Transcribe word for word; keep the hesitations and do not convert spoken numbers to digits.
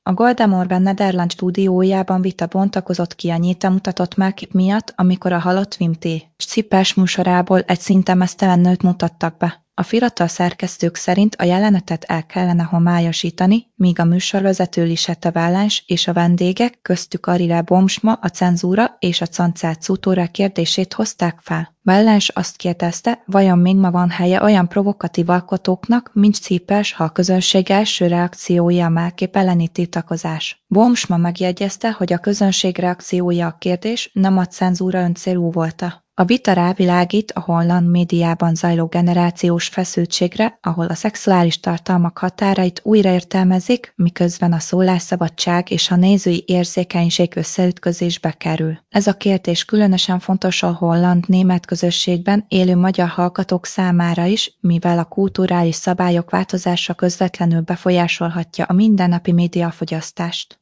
A Goldemorben Nederland stúdiójában vita bontakozott ki a nyíltan mutatott melkép miatt, amikor a halott Wim T. Cipes műsorából egy szinte meztelen nőt mutattak be. A fiatal szerkesztők szerint a jelenetet el kellene homályosítani, míg a műsorvezető Lisette Wallens és a vendégek, köztük Ariel Boomsma a cenzúra és a cancelt Zutóra kérdését hozták fel. Wallens azt kérdezte, vajon még ma van helye olyan provokatív alkotóknak, mint Cipes, ha a közönség első reakciója a melkép elleni tiltakozás. Boomsma megjegyezte, hogy a közönség reakciója a kérdés, nem a cenzúra öncélú volta. A vita rávilágít a holland médiában zajló generációs feszültségre, ahol a szexuális tartalmak határait újraértelmezik, miközben a szólásszabadság és a nézői érzékenység összeütközésbe kerül. Ez a kérdés különösen fontos a holland-német közösségben élő magyar hallgatók számára is, mivel a kulturális szabályok változása közvetlenül befolyásolhatja a mindennapi médiafogyasztást.